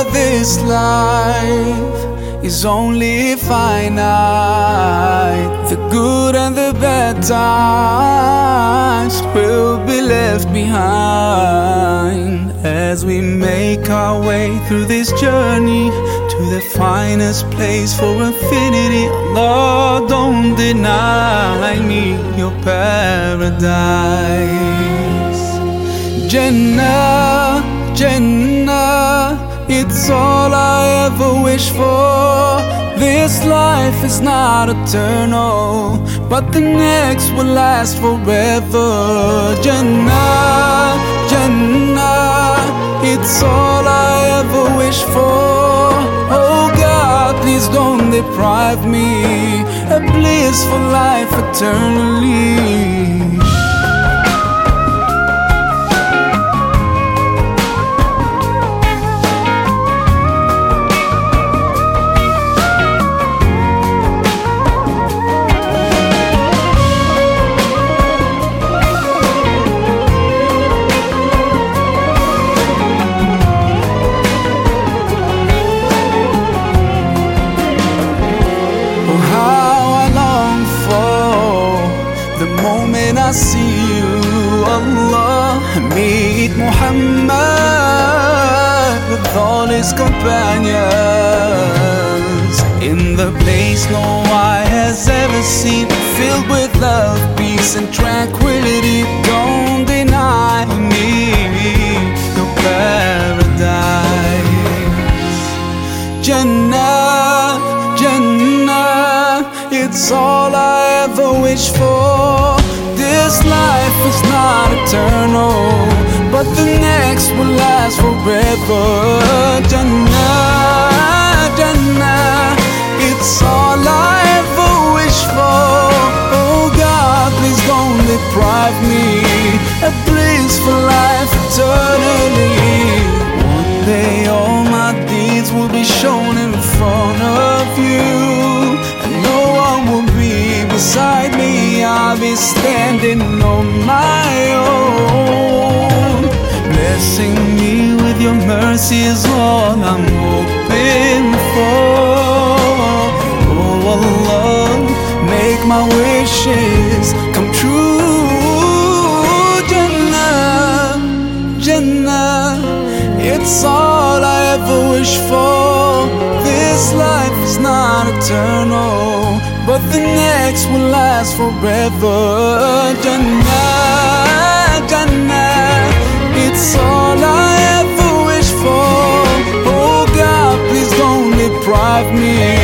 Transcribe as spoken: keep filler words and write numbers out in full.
this life is only finite. The good and the bad times will be left behind as we make our way through this journey to the finest place for infinity. Lord, don't deny me your paradise. Jannah, Jannah, it's all I ever wish for. This life is not eternal, but the next will last forever. Jannah, Jannah, it's all I ever wish for. Oh God, please don't deprive me a blissful life eternally. The moment I see you, Allah, meet Muhammad with all his companions, in the place no eye has ever seen, filled with love, peace and tranquility. Don't deny me your paradise. Jannah, Jannah, it's all I ever wish for. This life is not eternal, but the next will last forever. Jannah, Jannah, it's all I ever wish for. Oh God, please don't deprive me a blissful life eternally. One day all my deeds will be shown in front of you, and no one will be beside me. I'll be standing on my own. Blessing me with your mercy is all I'm hoping for. Oh Allah, make my wishes come true. Jannah, Jannah, it's all I ever wish for. This life is not eternal, but the next will last forever. Jannah, Jannah, it's all I ever wish for. Oh God, please don't deprive me